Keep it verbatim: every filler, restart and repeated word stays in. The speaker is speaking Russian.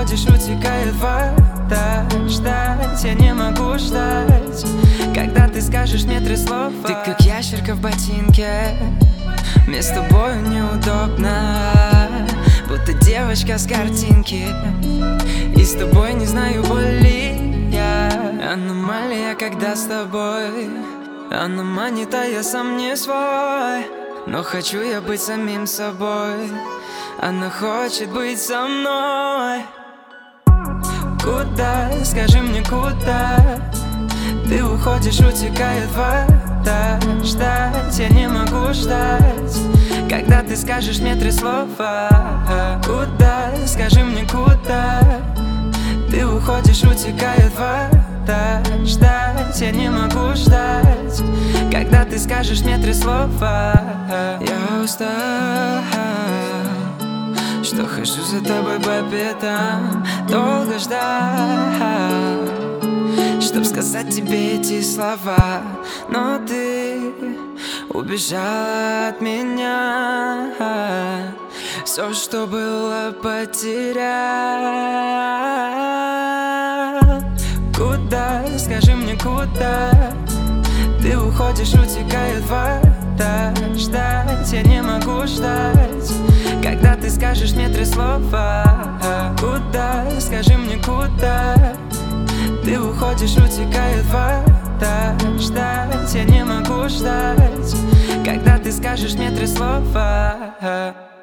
уходишь, утекает вода. Ждать я не могу ждать, когда ты скажешь мне три слова. Ты как ящерка в ботинке, мне с тобой неудобно, будто девочка с картинки. И с тобой не знаю боли я. Аномалия, когда с тобой. Она манит, а я сам не свой. Но хочу я быть самим собой. Она хочет быть со мной. Куда, скажи мне, куда ты уходишь, утекает вода. Ждать я не могу ждать, когда ты скажешь мне три слова. Куда, скажи мне, куда ты уходишь, утекает вода. Ждать я не могу ждать, когда ты скажешь мне три слова. Я устал, что хожу за тобой по пятам. Долго ждал, чтоб сказать тебе эти слова, но ты убежала от меня. Все, что было, потерял. Куда, скажи мне, куда ты уходишь, утекает вода. Ждать я не могу ждать, когда ты скажешь мне три слова. Куда, скажи мне, куда ты уходишь, утекает вода. Ждать я не могу ждать, когда ты скажешь мне три слова.